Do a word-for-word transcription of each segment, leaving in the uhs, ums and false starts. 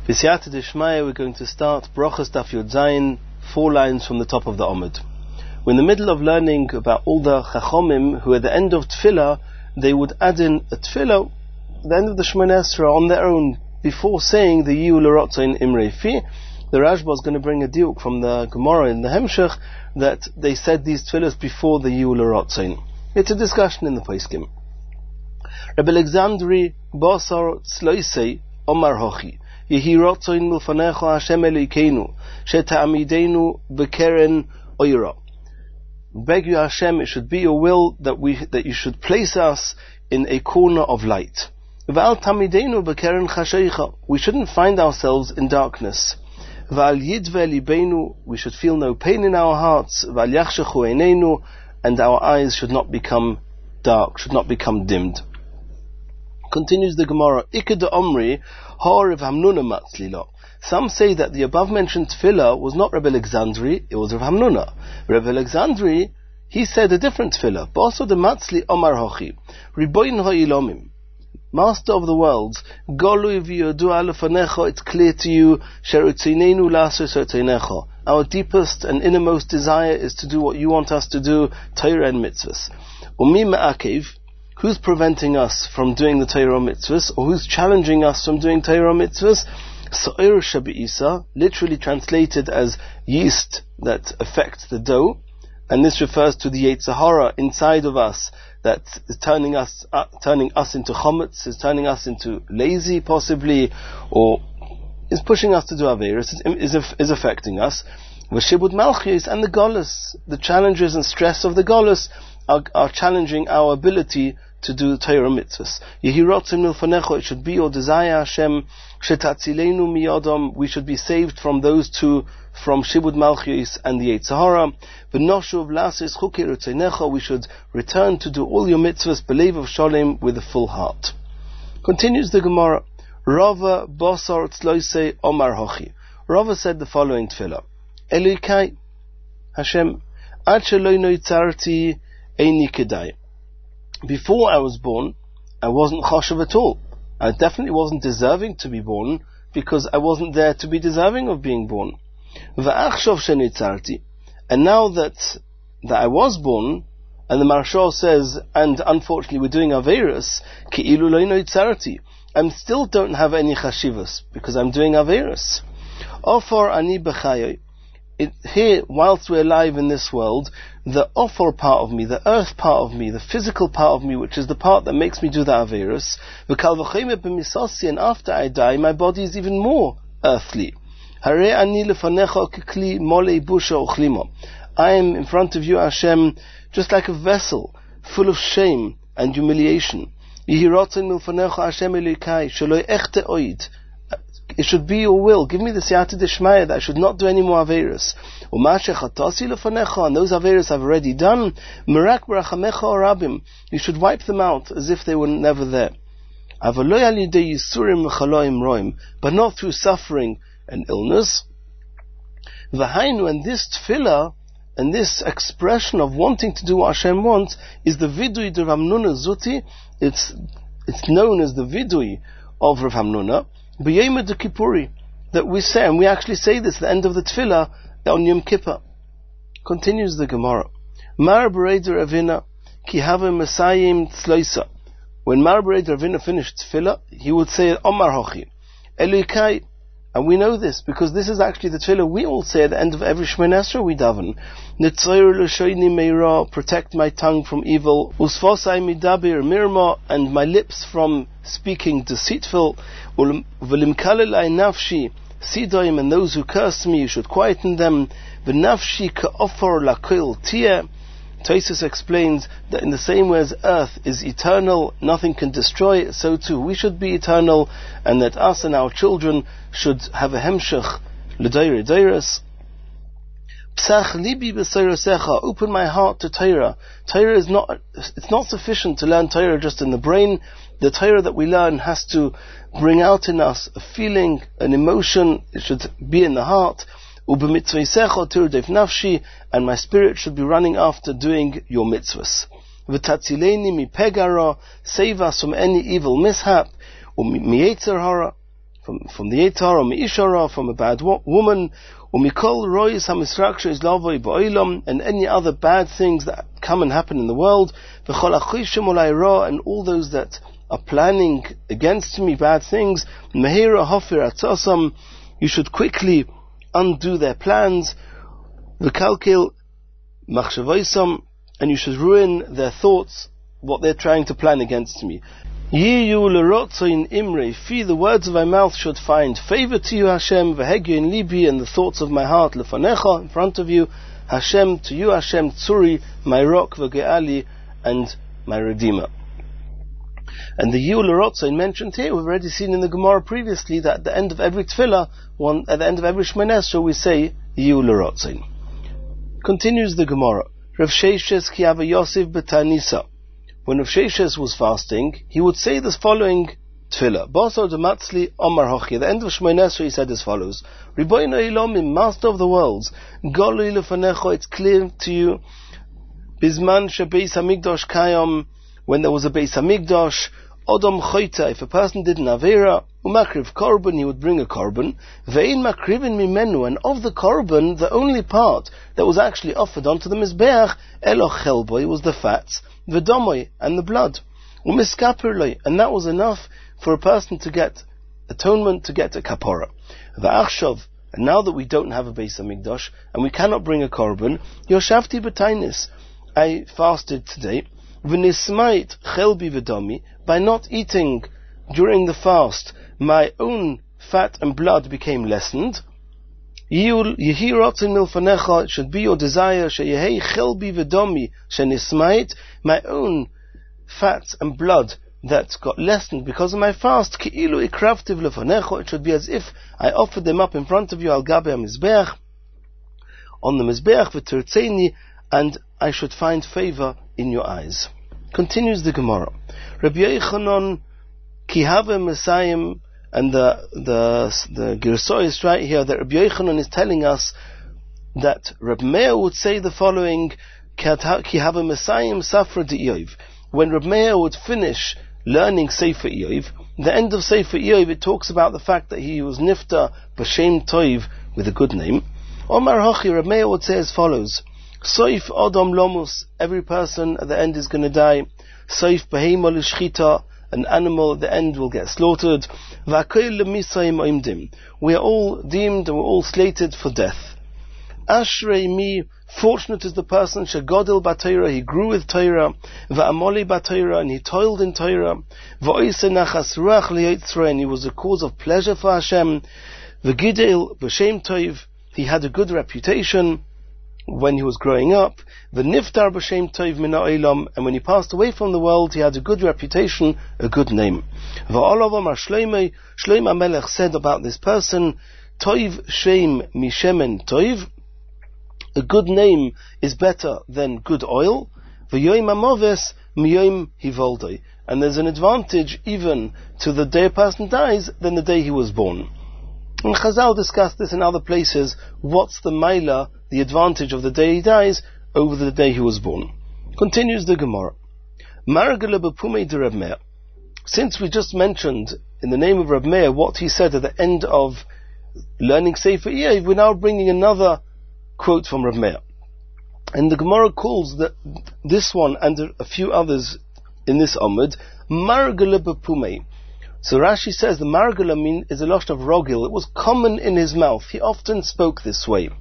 B'siyata d'shmaya, we're going to start Brachas Daf Yud Zayin, four lines from the top of the Amud. We're in the middle of learning about all the Chachomim who at the end of Tefillah, they would add in a Tefillah at the end of the Shemona Esrei on their own, before saying the Yiu L'Rotzain Imrei Fi. The Rashba is going to bring a diuk from the Gemara in the Hemshech that they said these Tefillahs before the Yiu L'Rotzain. It's a discussion in the Poskim. Rabbi Alexandri Basar Tzloisei Omar Hochi Yehi Rotzain Milfanecha Hashem Elokeinu Sheta'amidenu B'keren Oira. Beg you, Hashem, it should be your will that we that you should place us in a corner of light. V'al tamidenu b'keren chasheicha. We shouldn't find ourselves in darkness. V'al yidve libenu. We should feel no pain in our hearts. V'al yachshechu einenu. And our eyes should not become dark, should not become dimmed. Continues the Gemara. Iked Omri Ha Rav Hamnuna Matzlila. Some say that the above-mentioned tefillah was not Rabbi Alexandri, it was Rav Hamnuna. Rabbi Alexandri, he said a different tefillah. Baso de Matzli Omar Hochi. Riboin ha'ilomim. Master of the worlds, Golui v'yodu alefanecha, it's clear to you, Sherutzinenu la'asos oteinecha. Our deepest and innermost desire is to do what you want us to do, Torah and mitzvahs. Umi ma'akev, who's preventing us from doing the Torah mitzvahs, or who's challenging us from doing Torah mitzvahs? Sa'ir shabi'isa, literally translated as yeast that affects the dough, and this refers to the Yetzer Hara inside of us that is turning us uh, turning us into chometz, is turning us into lazy possibly, or is pushing us to do averos, is, is, is affecting us. V'shibud malchus, and the golus, the challenges and stress of the golus are, are challenging our ability to do Torah mitzvahs. Yehi rotzim milfanecho, it should be your desire, Hashem, shetatzilenu miyadam, we should be saved from those two, from Shibud Malchus and the Yetzer Hara. V'noshuv lasis chukei rotzenecha, we should return to do all your mitzvahs, belev of shalom, with a full heart. Continues the Gemara. Rava Basar Tzloisei Omar Hochi. Rava said the following tefillah. Elokai, Hashem, ad shelo noitzarti eini kedai. Before I was born, I wasn't choshev at all. I definitely wasn't deserving to be born, because I wasn't there to be deserving of being born. V'achshov shenitzarti. And now that, that I was born, and the Marshal says, and unfortunately we're doing Averis, ki'ilu lo noitzarti. I still don't have any chashivas, because I'm doing Averis. Ofor ani b'chayoy. It, here, whilst we're alive in this world, the ofor part of me, the earth part of me, the physical part of me, which is the part that makes me do the Averis, v'kal v'chayme b'misasi, and after I die, my body is even more earthly. Hare ani lefanecha kekli mole busha ochlimo. I am in front of you, Hashem, just like a vessel, full of shame and humiliation. It should be your will. Give me the siyata d'shmaya that I should not do any more averos. And those averos I've already done, you should wipe them out as if they were never there. But not through suffering and illness. And this tefillah, and this expression of wanting to do what Hashem wants, is the vidui de Rav Hamnuna Zuti. It's it's known as the vidui of Rav Hamnuna, b'yom de Kippuri, that we say, and we actually say this at the end of the tefillah on Yom Kippur. Continues the Gemara. Mar Bereider Ravina ki have Messiahim tzloisa. When Mar Bereider Ravina finished tefillah, he would say Omar Hochi Elokai. And we know this because this is actually the tefillah we all say at the end of every Shemona Esrei we daven. Netzoyer l'shoini meira, protect my tongue from evil. Usfosai midabir mirma, and my lips from speaking deceitful. V'limkalelai nafshi, sidoim, and those who curse me, you should quieten them. V'nafshi ka'ofor lakil tia. Tosfos explains that in the same way as earth is eternal, nothing can destroy it, so too we should be eternal, and that us and our children should have a hemshech l'dayre dayres. Psach libi b'seirosecha, open my heart to Torah. Torah is not, it's not sufficient to learn Torah just in the brain. The Torah that we learn has to bring out in us a feeling, an emotion. It should be in the heart. And my spirit should be running after doing your mitzvahs. V'tatzileni mi pegara, save us from any evil mishap, or mi yetzer hara, from, from the Eitar, or Me'ishara, from a bad wo- woman, or Mikol Rois HaMisraksha is Lavoi Ba'olam, and any other bad things that come and happen in the world, V'chol Achishim Olai Ra, and all those that are planning against me bad things, Mehira Hofir Atzasam, you should quickly undo their plans, V'kalkil Machshavoisam, and you should ruin their thoughts, what they're trying to plan against me. Yiyu l'rotzoin imre, fi, the words of my mouth should find favor to you, Hashem, v'hegyu in libi, and the thoughts of my heart, lefanecha, in front of you, Hashem, to you, Hashem, tzuri, my rock, v'ge'ali, and my redeemer. And the Yiyu l'rotzoin mentioned here, we've already seen in the Gemara previously, that at the end of every tefillah, one, at the end of every Shmoneh Esrei, we say, Yiyu l'rotzoin. Continues the Gemara, Rav Sheishes ki ava Yosef b'tanisa. When Rav Sheishes was fasting, he would say this following tefillah. Baso dematzli omar hochi. At the end of Shmoneh Esrei, he said as follows: Ribono Ilomim, Master of the worlds, Golui lefanecho, it's clear to you, Bizman shebeis hamikdash kayom, when there was a beis hamikdash, Odom choita, if a person did an avera, umakriv korban, he would bring a korban, ve'in makrivin mimenu, and of the korban, the only part that was actually offered onto the mizbeach, eloch chelboi, was the fats, v'domoi, and the blood, umiskapirloi, and that was enough for a person to get atonement, to get a kapora. V'achshov, and now that we don't have a beis hamikdash, and we cannot bring a korban, yoshavti b'tainis, I fasted today, v'nismait chelbi v'domi, by not eating during the fast, my own fat and blood became lessened. Yehi rotzin milfanecha, it should be your desire, sheyehei chelbi v'domi shenismait, my own fat and blood that got lessened because of my fast, ki'ilu ikravtiv lefanecha, it should be as if I offered them up in front of you, al gabe ha-mizbeach, on the mizbeach, v'tirtzeni, and I should find favor in your eyes. Continues the Gemara. Rabbi Yochanan ki have Messiahim, and the the the Girso is right here that Rabbi Yochanan is telling us that Reb Meir would say the following: ki have Messiahim Safra D'Iyov. When Reb Meir would finish learning Sefer Iyov, the end of Sefer Iyov, it talks about the fact that he was nifta b'shem toiv, with a good name. Omar Hachi, Reb Meir would say as follows: Soif Odom Lomus, every person at the end is going to die. Soif Behema L'Shchita, an animal at the end will get slaughtered. V'akoil L'Misayim Oimdim, we are all deemed and we're all slated for death. Ashrei Mi, fortunate is the person, Shegodel B'Torah, he grew with Torah. V'amoli B'Torah, and he toiled in Torah. V'oise Nachas Ruach L'Yitzra, and he was a cause of pleasure for Hashem. V'gidel B'Shem Toiv, he had a good reputation when he was growing up. The niftar b'shem toiv min ha'olam, and when he passed away from the world, he had a good reputation, a good name. V'alavam Shlomo, Shlomo Melech said about this person, toiv shem mishemen toiv, a good name is better than good oil. V'yoim amoves miyoim hivoldoi, and there's an advantage even to the day a person dies than the day he was born. And Chazal discussed this in other places. What's the maila, the advantage of the day he dies over the day he was born? Continues the Gemara. Margala b'pumei de Reb Meir. Since we just mentioned in the name of Reb Meir what he said at the end of learning Sefer Iyov, we're now bringing another quote from Reb Meir. And the Gemara calls the, this one and a few others in this Amud, Margala b'pumei. So Rashi says the margala mean is a lashon of rogil. It was common in his mouth. He often spoke this way.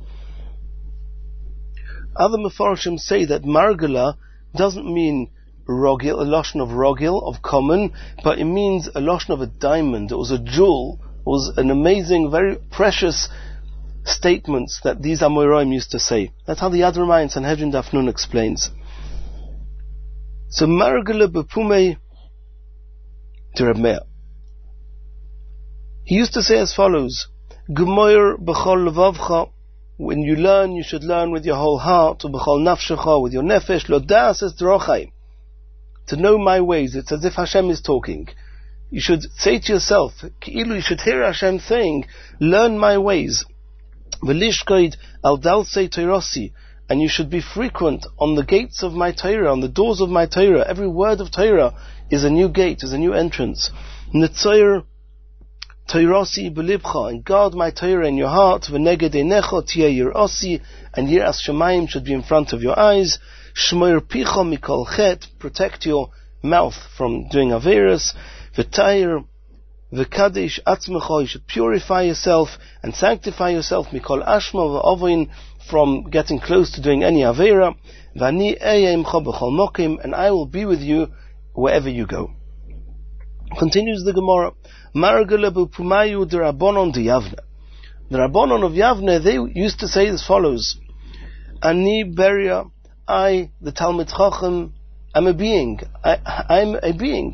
Other mefarshim say that margala doesn't mean rogil, a lashon of rogil, of common, but it means a lashon of a diamond. It was a jewel. It was an amazing, very precious statements that these Amoraim used to say. That's how the Yad Ramah in Sanhedrin Daf Nun explains. So margala b'pumei to Reb Meir. He used to say as follows: Gemoyer b'chol levavcha, when you learn, you should learn with your whole heart, or b'chol nafshecha, with your nefesh, lo das es drochai, to know my ways. It's as if Hashem is talking. You should say to yourself, Ki'ilu, you should hear Hashem saying, learn my ways. V'lishkoid al dalsei toirosi, and you should be frequent on the gates of my Torah, on the doors of my Torah. Every word of Torah is a new gate, is a new entrance. Netzoyer Toirasi belibcha, and guard my Torah in your heart. V'neged einecha tiyeh yirasi, and yiras shamayim should be in front of your eyes. Shmoir picha mikol chet, protect your mouth from doing averas. V'tayir v'kadesh atzmecha, you should purify yourself and sanctify yourself. Mikol ashma v'ovin, from getting close to doing any avera. V'ani eyemcha b'chol mokim, and I will be with you wherever you go. Continues the Gemara. Margalabu pumayu de Rabbanon de Yavne. The Rabbanon of Yavne, they used to say as follows: Ani beria, I, the Talmid Chacham, am a being. I, I'm a being.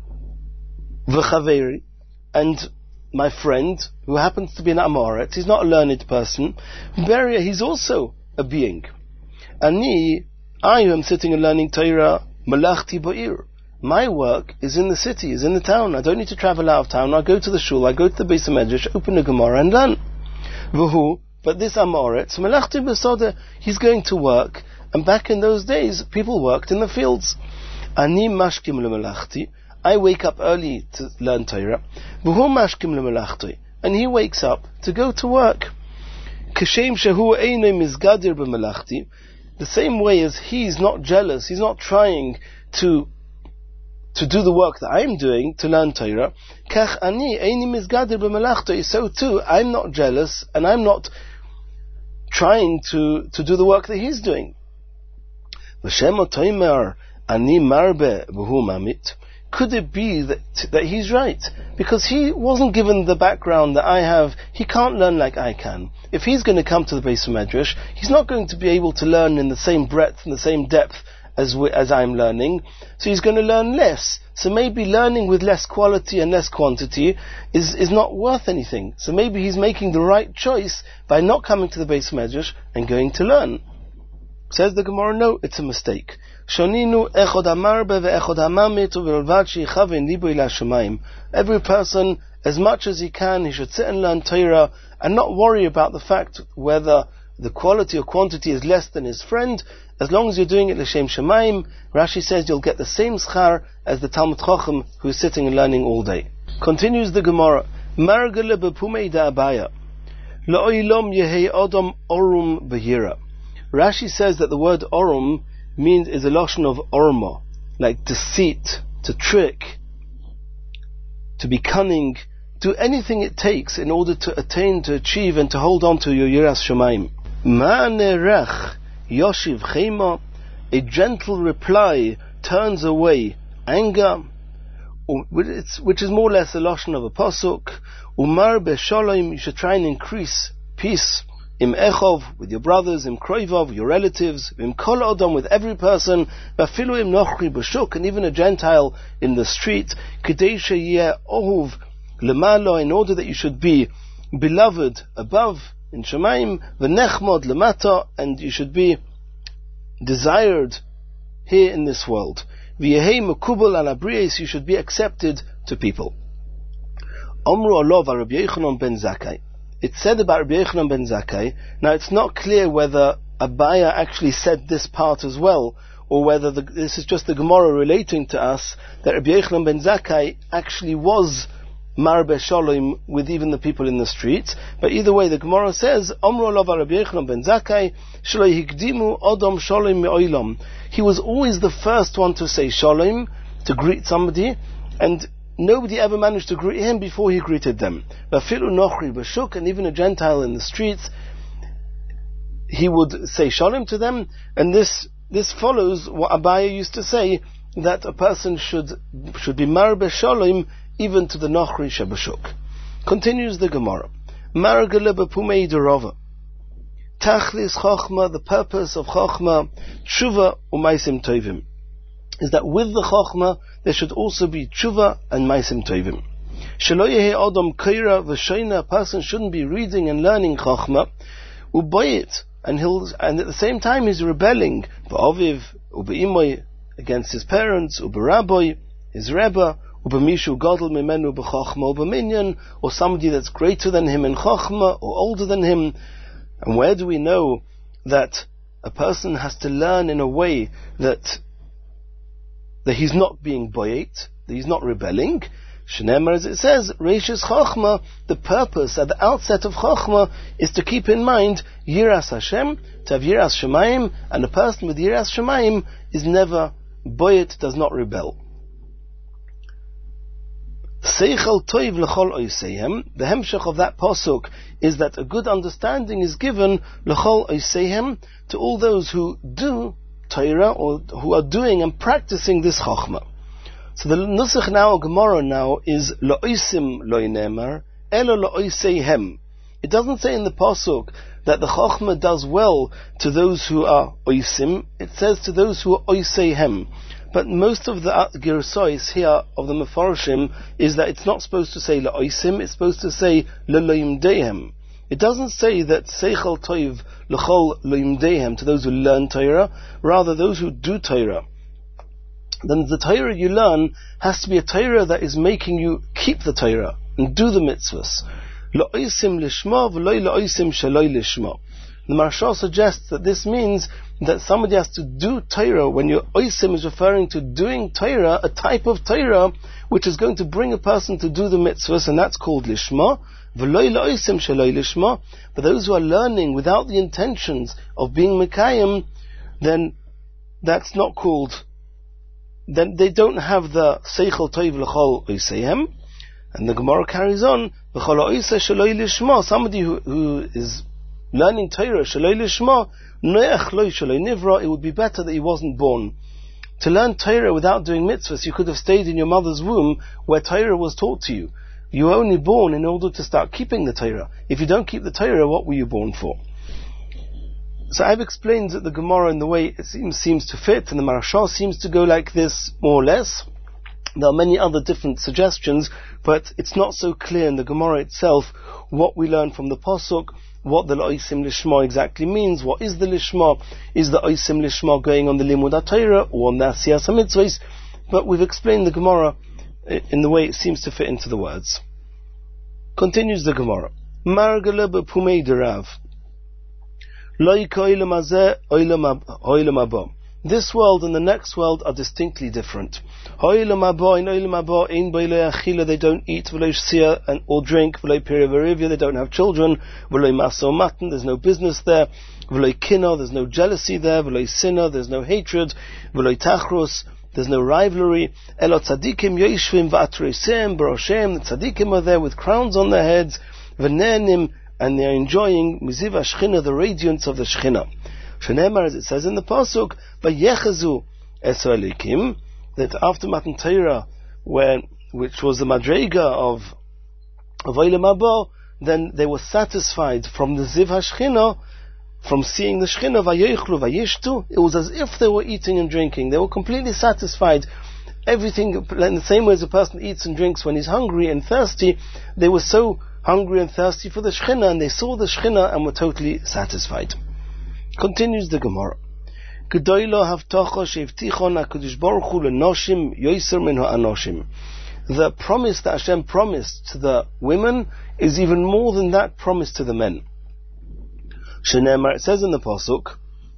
V'chaveri, and my friend, who happens to be an Amoret, he's not a learned person. Beria, he's also a being. Ani, I who am sitting and learning Torah, malachti ba'ir. My work is in the city, is in the town. I don't need to travel out of town. I go to the shul, I go to the Beis HaMedrash, open the Gemara and learn. V'hu, but this Amoret, malachti b'soda, he's going to work. And back in those days, people worked in the fields. Ani mashkim lemalachti, I wake up early to learn Torah. V'hu mashkim lemalachti, and he wakes up to go to work. Kashem shehu einay mizgadir b'malachti, the same way as he's not jealous, he's not trying to to do the work that I'm doing to learn Torah. Kach ani eini mizgadir b'malachti, so too I'm not jealous and I'm not trying to to do the work that he's doing. V'shemo toimer ani marbe v'hu mamit. Could it be that that he's right? Because he wasn't given the background that I have. He can't learn like I can. If he's going to come to the Beis HaMedrash, he's not going to be able to learn in the same breadth and the same depth as we, as I'm learning. So he's going to learn less. So maybe learning with less quality and less quantity is, is not worth anything. So maybe he's making the right choice by not coming to the Beis HaMedrash and going to learn. Says the Gemara, no, it's a mistake. Shoninu echod amarbe ve'echod hamamit u'v'relvad she'ichavin libo ila shamayim. Every person, as much as he can, he should sit and learn Torah and not worry about the fact whether the quality or quantity is less than his friend. As long as you're doing it l'shem shamayim, Rashi says you'll get the same schar as the Talmid Chacham who's sitting and learning all day. Continues the Gemara. Margele bepumei da'abaya la'oilom yehei odom orum behira. Rashi says that the word orum means is a lotion of orma, like deceit, to trick, to be cunning, do anything it takes in order to attain, to achieve, and to hold on to your yiras shamayim. Ma'nerech yoshiv chema, a gentle reply turns away anger, which is more or less a lotion of a pasuk. Umar beshalom, you should try and increase peace. Im echov, with your brothers, im kroivov, your relatives, im kol odom, with every person, vafilu im nochri b'shuk, and even a Gentile in the street, k'dei sheyeh ohuv lemalo, in order that you should be beloved above in Shemaim, v'nechmod lemata, and you should be desired here in this world. V'yehei mekubel al abrios, you should be accepted to people. Omru olov Rabbi Yochanan ben Zakkai. It's said about Rabbi Yochanan ben Zakkai. Now it's not clear whether Abaya actually said this part as well, or whether the, this is just the Gemara relating to us that Rabbi Yochanan ben Zakkai actually was marbe shalom with even the people in the streets. But either way, the Gemara says, Omro lova Rabbi Yochanan ben Zakkai shelo hikdimu odom shalom me'olam. He was always the first one to say shalom, to greet somebody, and nobody ever managed to greet him before he greeted them. And even a Gentile in the streets, he would say shalom to them, and this this follows what Abaya used to say, that a person should should be marbe shalom even to the nochri shebashuk. Continues the Gemara. Margele bepumei derova. Tachlis chochma, the purpose of chochma, tshuva u'maisim tovim, is that with the chochma there should also be tshuva and maisim tovim. Shelo yehi odom koira v'shoina, a person shouldn't be reading and learning chochma, ubayit, and he'll, and at the same time he's rebelling, v'aviv, ubeimoy, against his parents, uberaboy, his rebbe, ubamishu gadol mimenu b'chochma, ubeminyan, or somebody that's greater than him in chochma, or older than him. And where do we know that a person has to learn in a way that that he's not being boyet, that he's not rebelling? Shneimar, as it says, Reishis Chochma, the purpose at the outset of Chochma is to keep in mind Yiras Hashem, to have Yiras Shemayim, and a person with Yiras Shemayim is never boyet, does not rebel. Seichel toiv l'chol oiseihem. The hemshech of that pasuk is that a good understanding is given l'chol oiseihem to all those who do Torah or who are doing and practicing this chokhmah. So the nusach now, Gemara now is lo'oisim lo'ynemar elo lo'oiseihem. It doesn't say in the pasuk that the chokhmah does well to those who are oisim. It says to those who are oiseihem. But most of the Girusois here of the Mefarshim is that it's not supposed to say La'oisim, it's supposed to say L'loim Dehem. It doesn't say that Seichel Toiv L'chol Loim Dehem, to those who learn Torah, rather those who do Torah. Then the Torah you learn has to be a Torah that is making you keep the Torah and do the mitzvahs. La'oisim Lishma v'loi La'oisim Shaloi Lishma. The Maharsha suggests that this means that somebody has to do Torah. When your oisim is referring to doing Torah, a type of Torah which is going to bring a person to do the mitzvahs, and that's called lishma. V'loi la'oisim shaloi lishma. But those who are learning without the intentions of being mekayim, then that's not called. Then they don't have the seichel toiv l'chol oiseihem. And the Gemara carries on. V'chol oisei shaloi lishma. Somebody who, who is learning Torah, shaloi lishma, noach loi shaloi nivra, it would be better that he wasn't born. To learn Torah without doing mitzvahs, you could have stayed in your mother's womb where Torah was taught to you. You were only born in order to start keeping the Torah. If you don't keep the Torah, what were you born for? So I've explained that the Gemara in the way it seems, seems to fit, and the Maharsha seems to go like this, more or less. There are many other different suggestions, but it's not so clear in the Gemara itself what we learn from the Pasuk, what the L'oisim Lishma exactly means. What is the Lishma? Is the Oisim Lishma going on the Limud HaTorah or on the Asiyas HaMitzvahs? But we've explained the Gemara in the way it seems to fit into the words. Continues the Gemara. Margele b'pumei derav. Loi k'oilem hazeh oilem haba. This world and the next world are distinctly different. Oilem haba in oilem haba ein bo lo achila, they don't eat, v'lo shsia and or drink, v'lo piri v'rivya, they don't have children, v'lo maso matan, there's no business there, v'lo kina, there's no jealousy there, v'lo sinna, there's no hatred, v'lo tachrus, there's no rivalry. Elo tzadikim yoishvim v'atreisem b'roshem, the tzadikim are there with crowns on their heads, v'nenim, and they are enjoying miziv hashchina, the radiance of the shchina. Shneimar, as it says in the pasuk, "Vayechazu es ha'elikim," that after Matan Torah, when which was the madrega of of Oilem Haba, then they were satisfied from the ziv hashchina, from seeing the shchina. Vayechlu vayishtu. It was as if they were eating and drinking. They were completely satisfied. Everything in the same way as a person eats and drinks when he's hungry and thirsty. They were so hungry and thirsty for the shchina, and they saw the shchina and were totally satisfied. Continues the Gemara. Gedoylo havtacha sheivtichon HaKadosh Baruch Hu lenoshim yoser min ha'anoshim. The promise that Hashem promised to the women is even more than that promise to the men. Shneimar, it says in the pasuk,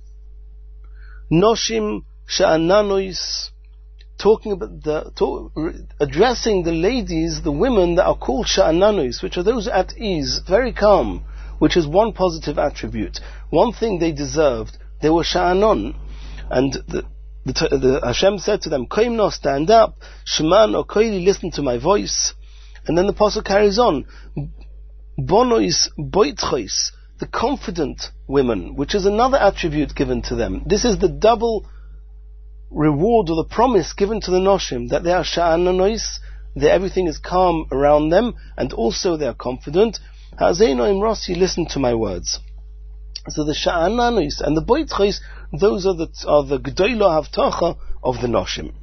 noshim she'ananois, talking about the talk, addressing the ladies, the women that are called she'ananois, which are those at ease, very calm, which is one positive attribute. One thing they deserved, they were sha'anon. And the, the, the Hashem said to them, Koimno, stand up, Sheman or Koili, listen to my voice. And then the Apostle carries on, Bonois boitchois, the confident women, which is another attribute given to them. This is the double reward or the promise given to the Noshim, that they are sha'anois, that everything is calm around them, and also they are confident. Hazeino imrosi, listen to my words. So the sha'ananos and the boitchois, those are the are the gdoilo havtacha of the noshim.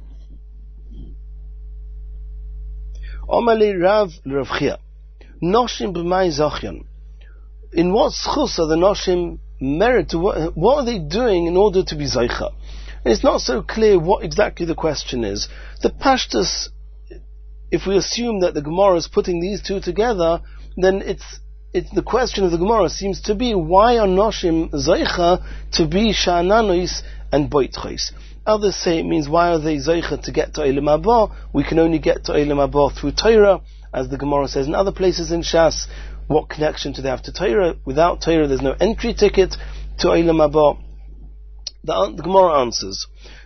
Omali Rav Rav Chia, noshim b'may zachyan. In what schus are the noshim merit? What, what are they doing in order to be zaycha? And it's not so clear what exactly the question is. The pashtus, if we assume that the Gemara is putting these two together, then it's It's the question of the Gemara seems to be, why are noshim zaycha to be sha'ananos and boitchois? Others say it means, why are they zeicha to get to Olam Haba? We can only get to Olam Haba through Torah, as the Gemara says in other places in Shas. What connection do they have to Torah? Without Torah, there's no entry ticket to Olam Haba. The, the Gemara answers,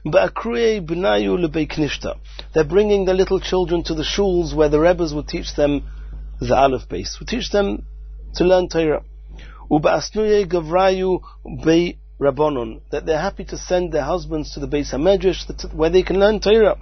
they're bringing their little children to the shuls where the Rebbes would teach them the Aleph base, would teach them to learn Torah. That they're happy to send their husbands to the Beis HaMedrash where they can learn Torah.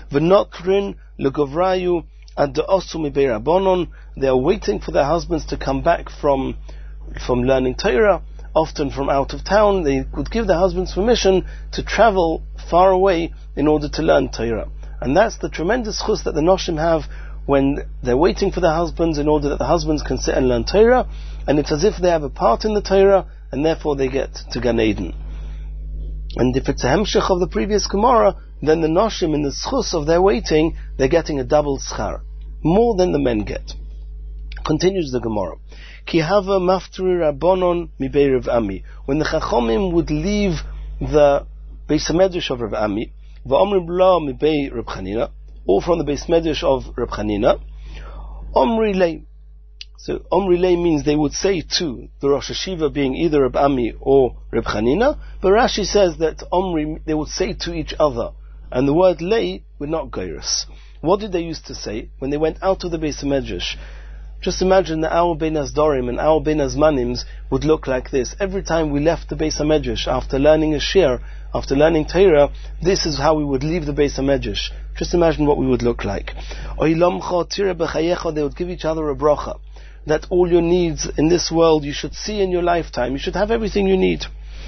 They are waiting for their husbands to come back from from learning Torah, often from out of town. They would give their husbands permission to travel far away in order to learn Torah. And that's the tremendous chus that the Noshim have when they're waiting for their husbands in order that the husbands can sit and learn Torah, and it's as if they have a part in the Torah, and therefore they get to Gan Eden. And if it's a hemshech of the previous Gemara, then the Noshim, in the schus of their waiting, they're getting a double schar, more than the men get. Continues the Gemara. Ki hava maftri rabbonon mi bei Rav Ami. When the Chachomim would leave the Beis HaMedrash of Rav Ami, v'omrim la mi bei Reb Chanina, or from the Beis HaMedrash of Reb Chanina, omri lei. So omri lei means they would say to the Rosh Hashiva, being either Reb Ami or Reb Chanina, but Rashi says that omri, they would say to each other, and the word lei would not geiros. What did they used to say when they went out of the Beis HaMedrash? Just imagine that our Bein HaSdorim and our Bein HaZmanim would look like this. Every time we left the Beis HaMedrash, after learning a shir, after learning Torah, this is how we would leave the Beis HaMedrash. Just imagine what we would look like. They would give each other a bracha, that all your needs in this world you should see in your lifetime. You should have everything you need.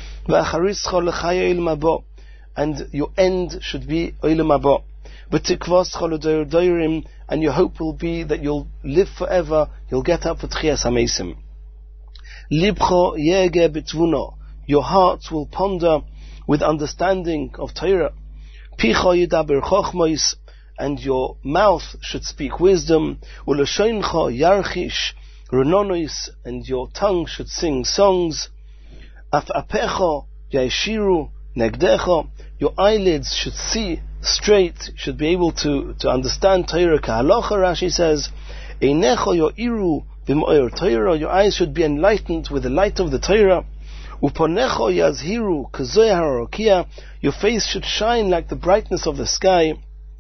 And your end should be Olam Haba. And your hope will be that you'll live forever, you'll get up for Tchias HaMeisim. Libcho yege betvuno. Your hearts will ponder with understanding of Torah. Picha yidaber chochmos. And your mouth should speak wisdom. Uleshoncha yarchish renonos. And your tongue should sing songs. Af apecha yaishiru negdecha. Your eyelids should see straight, should be able to, to understand Torah kahalacha. Rashi says, Einecha yo'iru v'mo'er Torah. Your eyes should be enlightened with the light of the Torah. Uponecha yazhiru kazoyah harokia. Your face should shine like the brightness of the sky.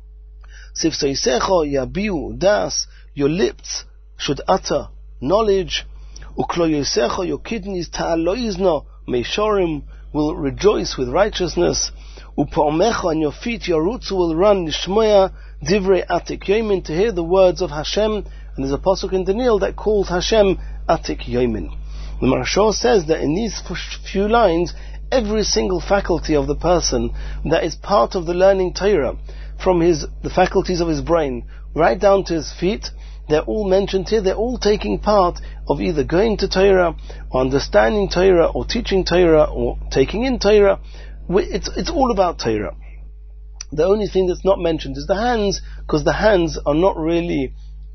Sifseisecha yabiu das. Your lips should utter knowledge. Ukloyosecha, your kidneys ta'aloizna meishorim, will rejoice with righteousness. Upomecha, and your feet, your roots will run nishmoya divrei atik yomin, to hear the words of Hashem. And there's a pasuk in Daniel that calls Hashem atik yomin. The Marashah says that in these few lines, every single faculty of the person that is part of the learning Torah, from his the faculties of his brain right down to his feet, they're all mentioned here. They're all taking part of either going to Torah, or understanding Torah, or teaching Torah, or taking in Torah. It's, it's all about Torah. The only thing that's not mentioned is the hands, because the hands are not really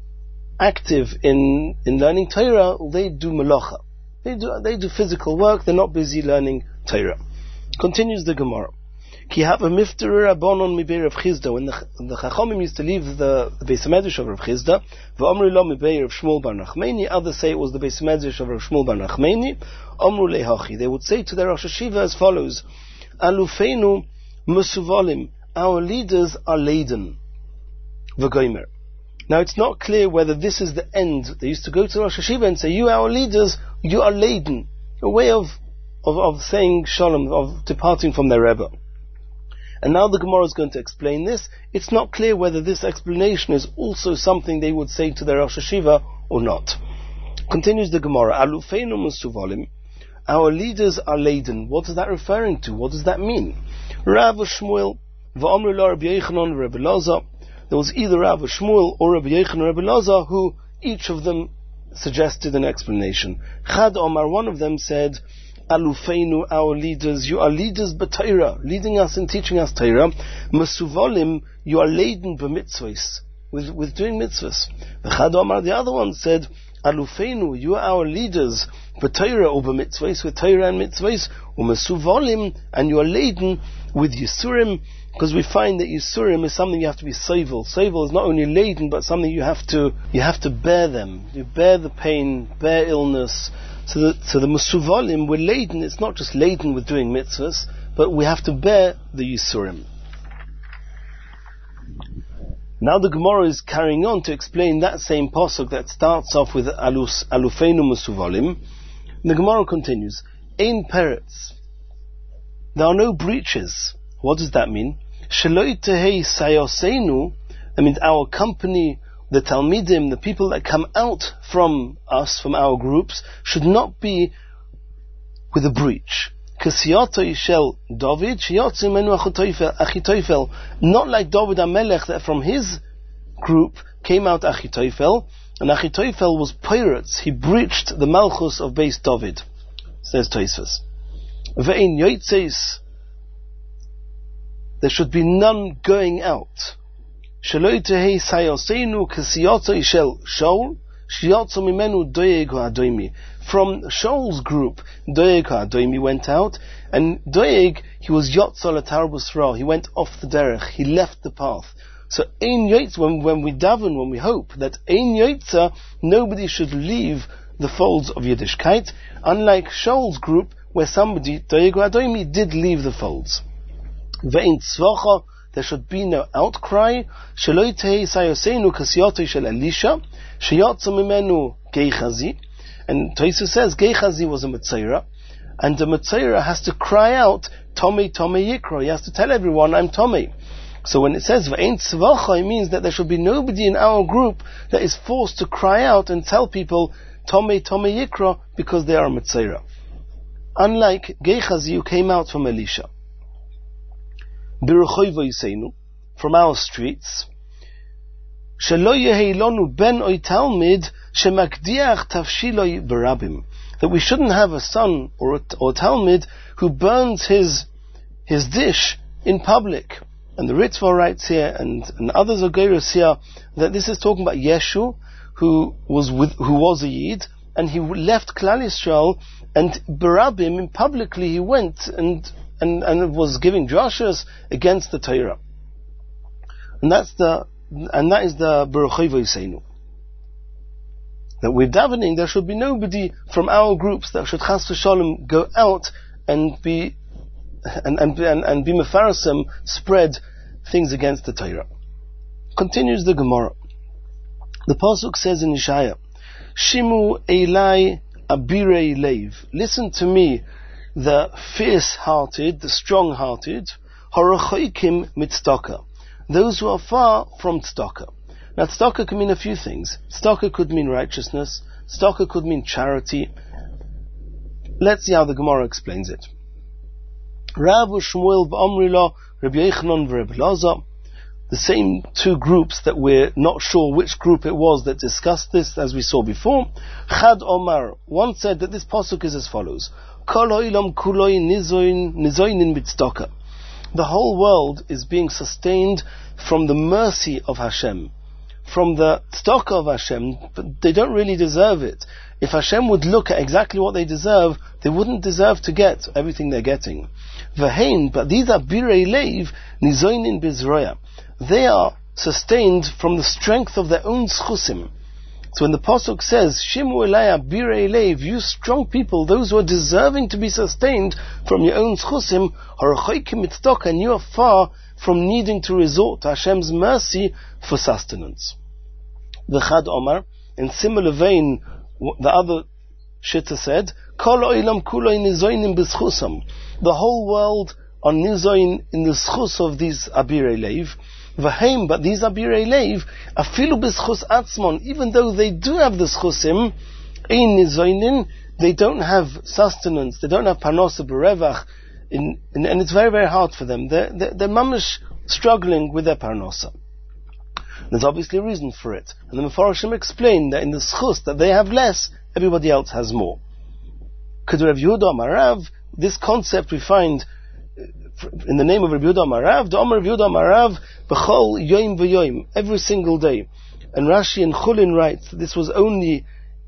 active in, in learning Torah. They do malacha. They do, they do physical work. They're not busy learning Torah. Continues the Gemara. Ki have a mifter rabbonon mi bei Rav Chizda. When the, the Chachomim used to leave the, the Beis HaMedrash of Rav Chizda, v'omru lo mi bei Rav Shmuel bar Nachmani. Others say it was the Beis HaMedrash of Rav Shmuel bar Nachmani. Omru lehachi. They would say to their Rosh Hashiva as follows: Alufeinu musuvolim. Our leaders are laden. V'goimer. Now it's not clear whether this is the end. They used to go to Rosh Hashiva and say, "You, our leaders, you are laden." A way of of, of saying shalom, of departing from their Rebbe. And now the Gemara is going to explain this. It's not clear whether this explanation is also something they would say to their Rosh Hashiva or not. Continues the Gemara. Alufeinu musuvolim. Our leaders are laden. What is that referring to? What does that mean? Rav Shmuel v'omru lo Rabbi Yochanan Rabbi Elazar. There was either Rav Shmuel or Rabbi Yochanan Rabbi Elazar, who each of them suggested an explanation. Chad Omar, one of them said, Alufeinu, our leaders, you are leaders b'Torah, leading us and teaching us Torah. Masuvolim, you are laden b'mitzvahs, with, with doing mitzvahs. Chad Omar, the other one said, Alufeinu, you are our leaders, b'Torah over mitzvahs, with Torah and mitzvahs, u'mesuvolim, and you are laden with Yisurim, because we find that Yisurim is something you have to be sovel. Sovel is not only laden, but something you have to, you have to bear them. You bear the pain, bear illness. So the, so the mesuvolim, we're laden, it's not just laden with doing mitzvahs, but we have to bear the Yisurim. Now the Gemara is carrying on to explain that same pasuk that starts off with Alus, Alufeinu Mesuvolim. The Gemara continues, Ein peretz, there are no breaches. What does that mean? Sheloi tehei sayoseinu, that means our company, the Talmidim, the people that come out from us, from our groups, should not be with a breach. Kasiyatoi shel David, sheyotzu menu Achitophel, not like David HaMelech, that from his group came out Achitophel, and Achitophel was pirates, he breached the Malchus of Beis David, says Tosfos. Ve'ein yoitzeis, there should be none going out. Sheloi tehei sayoseinu kasiyatoi shel Shaul, sheyotzu mimenu doeg ha'adoimi. From Shaul's group, Doeg ha'adoimi went out, and Doeg, he was yotzol atarbus ra, he went off the derech, he left the path. So ein yotza, when, when we daven, when we hope that ein yotza, nobody should leave the folds of Yiddishkeit, unlike Shaul's group, where somebody, Doeg ha'adoimi, did leave the folds. Ve'in tzvacha, there should be no outcry. Sheloi tehei sayoseinu kasiyatoi shel Elisha, sheyotzu mimenu Gehazi. And Tosfos says Gehazi was a Metzora, and the Metzora has to cry out, Tomei, Tomei Yikro. He has to tell everyone, I'm Tomei. So when it says V'ein tzvacha, it means that there should be nobody in our group that is forced to cry out and tell people, Tomei, Tomei Yikro, because they are a Metzora. Unlike Gehazi, who came out from Elisha. B'Rechovo Yiseinu, from our streets, Shelo yehei lonu ben oy talmid shemakdiach tafshiloi berabim, that we shouldn't have a son or a, or a talmid who burns his his dish in public. And the Ritva writes here, and, and others are Geirus here, that this is talking about Yeshu, who was with, who was a Yid, and he left Klal Yisrael, and berabim, publicly he went and and and was giving drashas against the Torah. And that's the And that is the B'Rechovo Yiseinu. That we're davening, there should be nobody from our groups that should chas v'shalom go out and be and and and, and be mefarasim, spread things against the Torah. Continues the Gemara. The pasuk says in Yeshaya, Shimu Elai Abirei Leiv. Listen to me, the fierce-hearted, the strong-hearted, Harachoikim Mitzdaka. Those who are far from tzedakah. Now tzedakah can mean a few things. Tzedakah could mean righteousness. Tzedakah could mean charity. Let's see how the Gemara explains it. Rav Shmuel v'Amrila, Rabbi Yochanan v'Rabbi Elazar, the same two groups that we're not sure which group it was that discussed this, as we saw before. Chad Omar, one said that this pasuk is as follows: Kol ha'olam kuloi nizoinin b'tzedakah. The whole world is being sustained from the mercy of Hashem, from the tzedakah of Hashem, but they don't really deserve it. If Hashem would look at exactly what they deserve, they wouldn't deserve to get everything they're getting. V'hein, but these are birei leiv nizoinin bizroya. They are sustained from the strength of their own schusim. So when the pasuk says, Shimu elaya birei leiv, you strong people, those who are deserving to be sustained from your own schusim, harachoikim mitzdaka, and you are far from needing to resort to Hashem's mercy for sustenance. The Chad Omar, in similar vein, the other Shitta said, Kol oilam kuloi nizoinim b'schusam. The whole world are nizoin in the schus of these abirei leiv. V'heim, but these abirei leiv, afilu b'schus atzmon, even though they do have the schusim, ein nizoinin, they don't have sustenance, they don't have parnosa b'revach, in, in, and it's very, very hard for them. They're, they're, they're mamish struggling with their parnosa. There's obviously a reason for it. And the Mefarshim explain that in the schus that they have less, everybody else has more. K'der Rav Yehuda Amarav, this concept we find in the name of Rav Yehuda Amarav, the Omer Rav Yehuda Amarav, b'chol yoim v'yoim, every single day. And Rashi and Chulin writes that this was only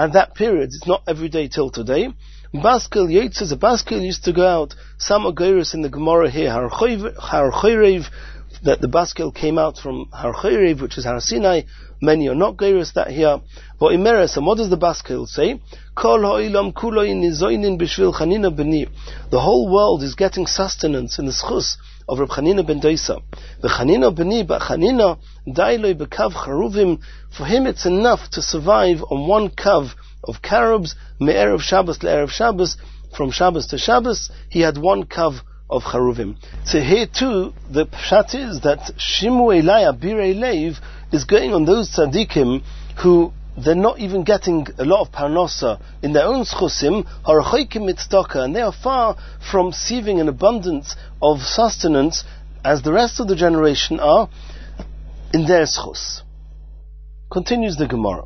at that period, it's not every day till today. Baskel Yitzes, a Baskel used to go out, some Agiris in the Gemara here, Har Chorev, that the Baskel came out from Har Chorev, which is Har Sinai. Many are not Geiris that here. But Imeres, and what does the Baskel say? Kol ha'ilam kuloi nizoinin b'shvil Chanina b'ni. The whole world is getting sustenance in the schus of Reb Chanina ben Dosa. The Chanina b'ni, but Chanina, dailoi b'kav charuvim, for him it's enough to survive on one kav of carobs, me'erev Shabbos le'erev Shabbos, from Shabbos to Shabbos, he had one kav of charuvim. So here too, the pshat is that Shimu Elai Abirei Leiv is going on those tzaddikim who they're not even getting a lot of parnosa in their own schusim, harachoikim mitztaka, and they are far from receiving an abundance of sustenance as the rest of the generation are in their schus. Continues the Gemara.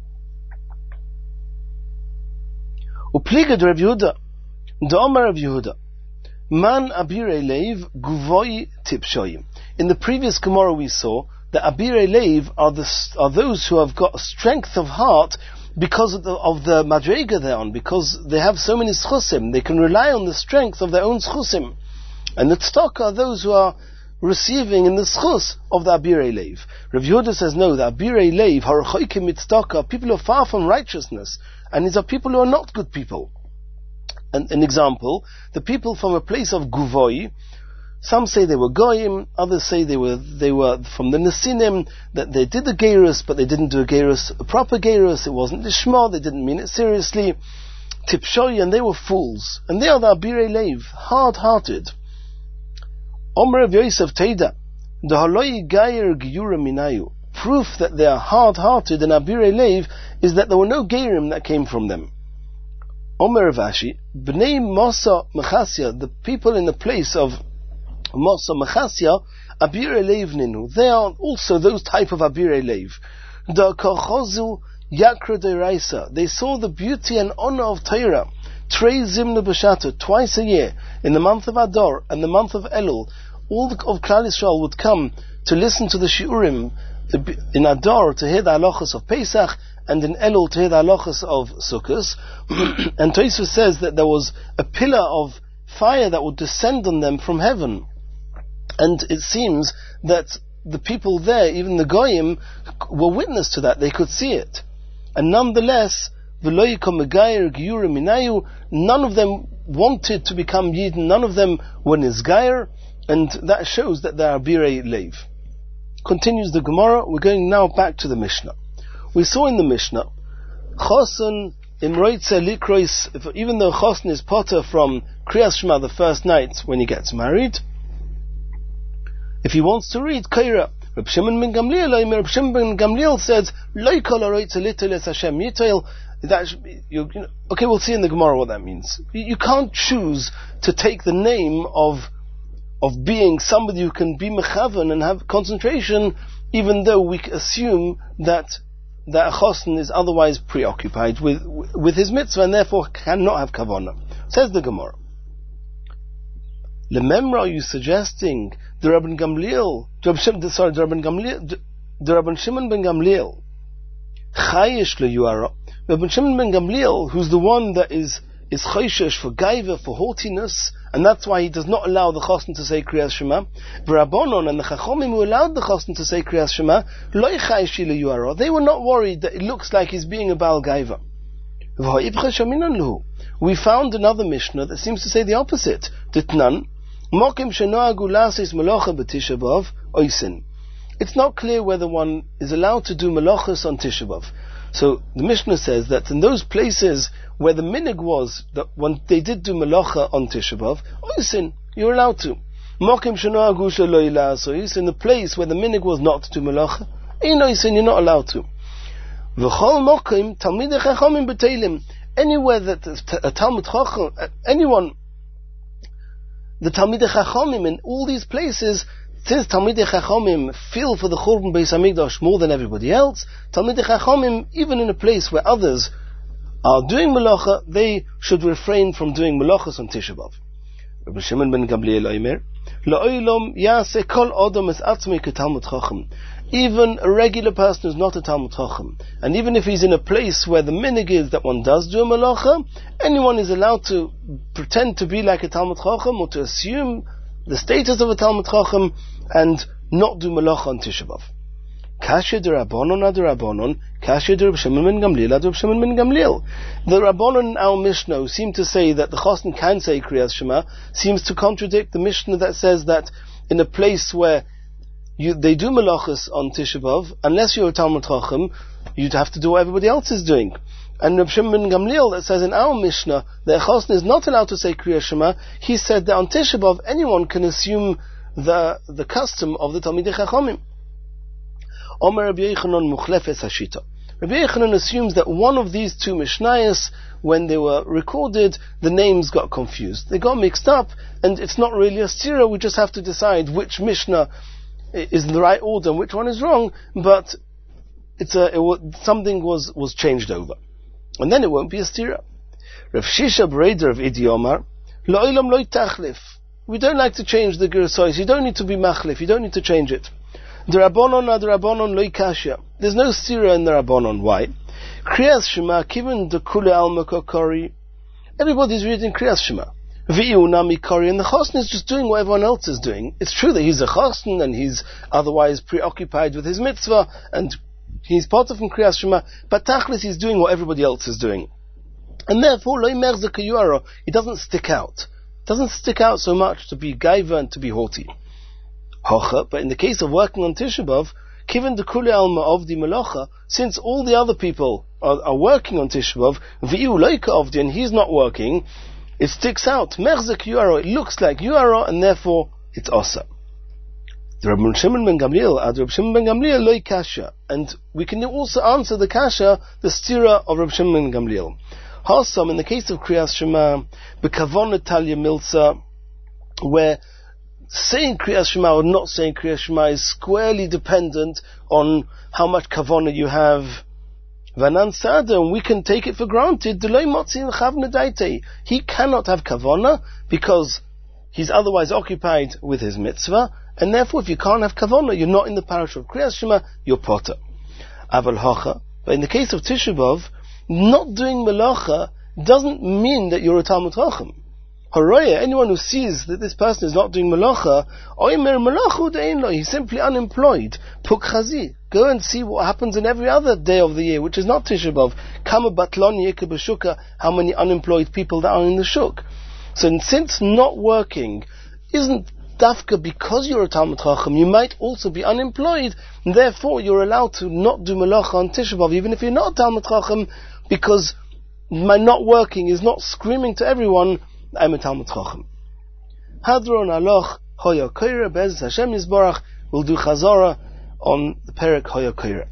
Upligad Rav Yehuda, Da'amar Rav Yehuda, Man Abirei Leiv Guvoi Tipshoyim. In the previous Gemara we saw that Abirei Leiv are, the, are those who have got a strength of heart because of the, of the madrega they're on, because they have so many schusim, they can rely on the strength of their own schusim. And the tzedakah are those who are receiving in the schus of the Abirei Leiv. Rav Yehuda says no, the Abirei Leiv, harachoikim mitzedakah, people who are far from righteousness, and these are people who are not good people. An, an example, the people from a place of Guvoi, some say they were Goyim, others say they were they were from the Nesinim, that they did the Geirus, but they didn't do a Geirus, a proper Geirus, it wasn't Lishma, they didn't mean it seriously. Tipshoy, and they were fools. And they are the Abirei Leiv, hard-hearted. Omer of Yosef Teida, the Haloi Gair Giyura Minayu. Proof that they are hard-hearted and Abirei Leiv is that there were no Geirim that came from them. Omer of Ashi, Bnei Mosa Mechasya, the people in the place of Mosa Mechasya, Abirei Leiv Ninu. They are also those type of Abirei Leiv. The Kochozu Yakra Deiraisa. They saw the beauty and honor of Torah. Trei Zimna B'Shata, twice a year, in the month of Adar and the month of Elul, all the, of Klal Yisrael would come to listen to the Shiurim in Adar to hear the halachas of Pesach, and in Elul to hear the halachas of Sukkot. And Tosfos says that there was a pillar of fire that would descend on them from heaven. And it seems that the people there, even the Goyim, were witness to that. They could see it. And nonetheless, none of them wanted to become Yidden, none of them were Nizgayer, and that shows that they are Abirei Leiv. Continues the Gemara. We're going now back to the Mishnah. We saw in the Mishnah, Chosun Imroitze Likrois, even though Chosun is potter from Kriyas Shema the first night when he gets married, if he wants to read Kaira, Reb Shimon ben Gamliel, Reb Shimon ben Gamliel says, Loi kol haroitze litel es Hashem yitail. That you, you know, okay, we'll see in the Gemara what that means. You, you can't choose to take the name of of being somebody who can be mechavan and have concentration, even though we assume that that a chosn is otherwise preoccupied with with his mitzvah and therefore cannot have kavanah. Says the Gemara. Lememra, are you suggesting the Rabban Gamliel, the, sorry, the Rabban Gamliel, the Rabban Shimon ben Gamliel, chayish leyuara, Rabban Shimon ben Gamliel, who's the one that is is chayshish for gaiva, for haughtiness, and that's why he does not allow the chosn to say Kriyas Shema. V'Rabbanon and the Chachomim who allowed the chosn to say Kriyas Shema, lo chayish leyuara. They were not worried that it looks like he's being a Baal gaiva. We found another Mishnah that seems to say the opposite. Ditnan. It's not clear whether one is allowed to do malachas on Tisha B'Av. So the Mishnah says that in those places where the minig was that when they did do malacha on Tisha B'Av, oisin, you're allowed to. In the place where the minig was not to do malacha, you're not allowed to. Anywhere that a Talmud Chacham, anyone, the Talmidei Chachamim in all these places, since Talmidei Chachamim feel for the Churban Beis Hamikdash more than everybody else, Talmidei Chachamim, even in a place where others are doing malacha, they should refrain from doing malachas on Tisha B'Av. Rabbi Shimon ben Gamliel Omer, La'olam yaseh kol adam es atzmei ketalmud chacham. even a regular person who's not a Talmud Chacham, and even if he's in a place where the minig is that one does do a malacha, anyone is allowed to pretend to be like a Talmud Chacham or to assume the status of a Talmud Chacham and not do malacha on Tisha B'Av. Kasher de Rabbanon ad Rabbanon, Kasher de Reb Shimon ben Gamliel ad Reb Shimon ben Gamliel. The Rabbanon in our Mishnah who seem to say that the Chosn can say Kriyas Shema seems to contradict the Mishnah that says that in a place where you, they do malachas on Tisha B'Av, unless you're a Talmud Chacham, you'd have to do what everybody else is doing. And Reb Shimon ben Gamliel that says in our Mishnah that Chosn is not allowed to say Kriyas Shema, he said that on Tisha B'Av anyone can assume the the custom of the Talmidei Chachamim. Omer Rabbi Yochanan Muchlefes Hashita. Rabbi Yochanan assumes that one of these two Mishnayos, when they were recorded, the names got confused. They got mixed up, and it's not really a stira. We just have to decide which Mishnah is in the right order and which one is wrong. But it's a it, something was was changed over, and then it won't be a stira. Rav Shisha Breder of Idi Omar, Lo'ilam loy tachlif. We don't like to change the Gersois. You don't need to be machlif. You don't need to change it. The Rabbanon ad Rabbanon loy kasha. There's no stira in the Rabbanon. Why? Kriyas Shema, given the Kule Alma Kokori, everybody's reading Kriyas Shema. V'iyunami Kori, and the Chosn is just doing what everyone else is doing. It's true that he's a Chosn and he's otherwise preoccupied with his mitzvah and he's part of from Kriyas Shema, but Tachlis he's doing what everybody else is doing. And therefore, loy merza kayuaro, it doesn't stick out. It doesn't stick out so much to be gaiva and to be haughty. Hocha, but in the case of working on Tisha B'Av, given the Kule Alma of the Malacha, since all the other people are, are working on Tisha B'Av, V'iu Loika Avdi, and he's not working, it sticks out. Merzek Yuaro, it looks like Yuaro, and therefore it's Osa. The Rabbi Shimon ben Gamliel, Ad Rabbi Shimon ben Gamliel, Loi Kasha, and we can also answer the Kasha, the stira of Rabbi Shimon ben Gamliel. Hasam, in the case of Kriyas Shema, Bekavon Talia Milsa, where saying Kriyas Shema or not saying Kriyas Shema is squarely dependent on how much kavana you have. Vanan Sada, and we can take it for granted. He cannot have kavana because he's otherwise occupied with his mitzvah, and therefore if you can't have kavana, you're not in the parish of Kriyas Shema, you're potter. Aval Hacha, but in the case of Tisha B'Av, not doing malacha doesn't mean that you're a Talmud Chacham. Haraya, anyone who sees that this person is not doing malacha, oimer malachu de'in, he's simply unemployed. Puk chazi, go and see what happens in every other day of the year, which is not Tisha B'Av. Kama batlon yeke b'shuka, how many unemployed people there are in the shuk. So since not working isn't dafka because you're a Talmud Chacham, you might also be unemployed, and therefore you're allowed to not do malacha on Tisha B'Av, even if you're not a Talmud Chacham, because my not working is not screaming to everyone, I'm a Talmud Chacham. Hadron Aloch Hoya Koira Bez Hashem Yisborach will do Chazara on the Perek Hoya Koira.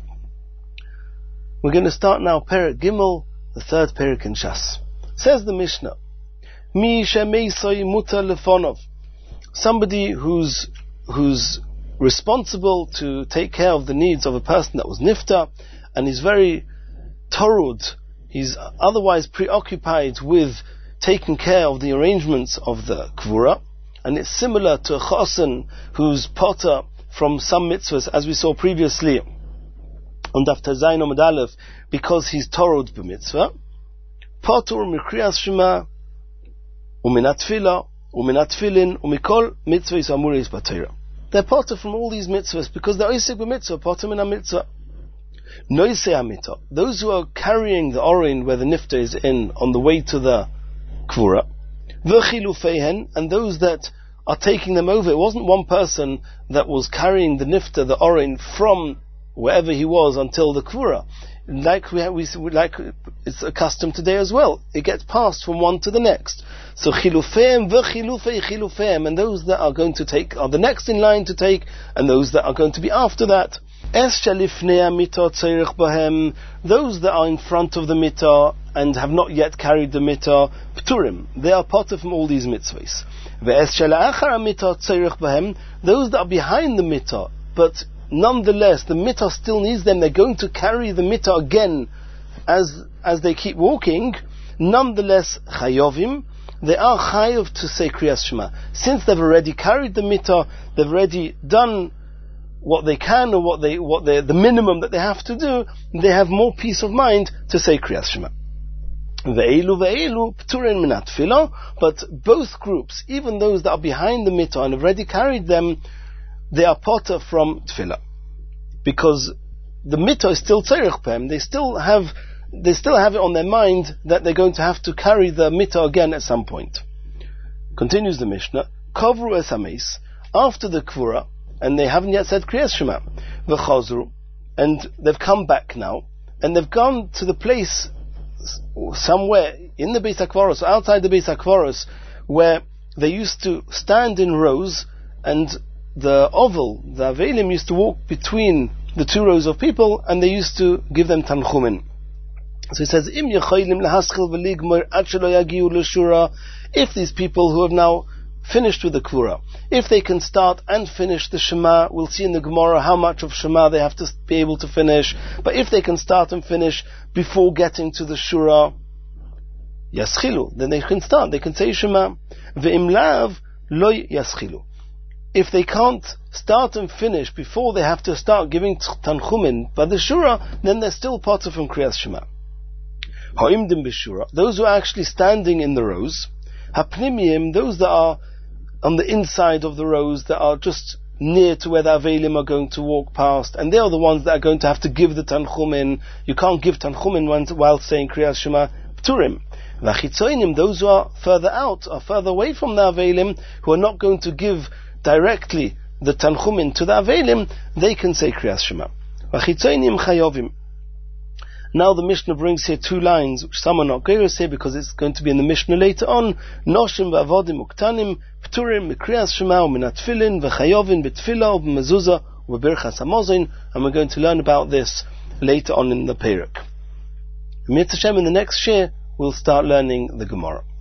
We're going to start now Perek Gimel, the third Perek in Shas. Says the Mishnah, Mi Shemeisoi Muta Lefonov, somebody who's who's responsible to take care of the needs of a person that was nifta, and he's very torud, he's otherwise preoccupied with taking care of the arrangements of the kvura, and it's similar to a chosen who's potter from some mitzvahs, as we saw previously on Daf Tazayin Amud Aleph, because he's torud b'mitzvah. Potter mikriyas shema u'minat tefillah u'minat tefillin u'mikol mitzvah yisamuris b'Torah. They're potter from all these mitzvahs because they're isik b'mitzvah, potter min ha-mitzvah. Noisei ha-mitzvah, those who are carrying the orin where the nifta is in on the way to the kvura, v'chilufeihen, and those that are taking them over. It wasn't one person that was carrying the nifta, the orin, from wherever he was until the kvura. Like we, have, we like it's a custom today as well. It gets passed from one to the next. So chilufeim v'chilufei chilufeim, and those that are going to take are the next in line to take, and those that are going to be after that. Es shalifnei mitah tzorich bahem, those that are in front of the mitah and have not yet carried the mitah, pturim, they are potter from all these mitzvahs. Ve'es shalachar mitah tzorich bahem, those that are behind the mitah, but nonetheless the mitah still needs them, they're going to carry the mitah again as as they keep walking, nonetheless chayovim, they are chayav to say Kriyas Shema. Since they've already carried the mitah, they've already done what they can, or what they, what they, the minimum that they have to do, they have more peace of mind to say Kriyas Shema. Ve'elu ve'elu p'turin min hatfilah, but both groups, even those that are behind the mitzvah and have already carried them, they are potter from tefillah, because the mitzvah is still tzarich b'hem. They still have, they still have it on their mind that they're going to have to carry the mitzvah again at some point. Continues the Mishnah, Kovru es hameis, after the kvura, and they haven't yet said Kriyas Shema, v'chazru, and they've come back now, and they've gone to the place somewhere in the Beis HaKvaros, outside the Beis HaKvaros, where they used to stand in rows, and the oval, the Avelim, used to walk between the two rows of people, and they used to give them tanchumin. So he says, Im yechaylim lahaschil v'ligmor ad shelo yagiu l'shura, if these people who have now finished with the kvura, if they can start and finish the Shema, we'll see in the Gemara how much of Shema they have to be able to finish, but if they can start and finish before getting to the Shura, yaschilu, then they can start, they can say Shema. Ve'im lav lo yaschilu. If they can't start and finish before they have to start giving tanchumin by the Shura, then they're still part of from Kriyas Shema. Ha'imdim b'Shura, those who are actually standing in the rows, hapnimiyim, those that are on the inside of the rows, that are just near to where the Avelim are going to walk past, and they are the ones that are going to have to give the Tanchumin. You can't give Tanchumin while saying Kriyas Shema Pturim. V'achitzoinim, those who are further out, are further away from the Avelim, who are not going to give directly the Tanchumin to the Avelim, they can say Kriyas Shema. V'achitzoinim chayovim. Now the Mishnah brings here two lines, which some are not going to say because it's going to be in the Mishnah later on. Noshim v'avodim uktanim, p'turim mikriyas shema u'minat tefillin, v'chayovin b'tefillah u'b'mezuzah u'b'birchas hamazon, and we're going to learn about this later on in the Perek. Mitzvah Hashem, in the next share, we'll start learning the Gemara.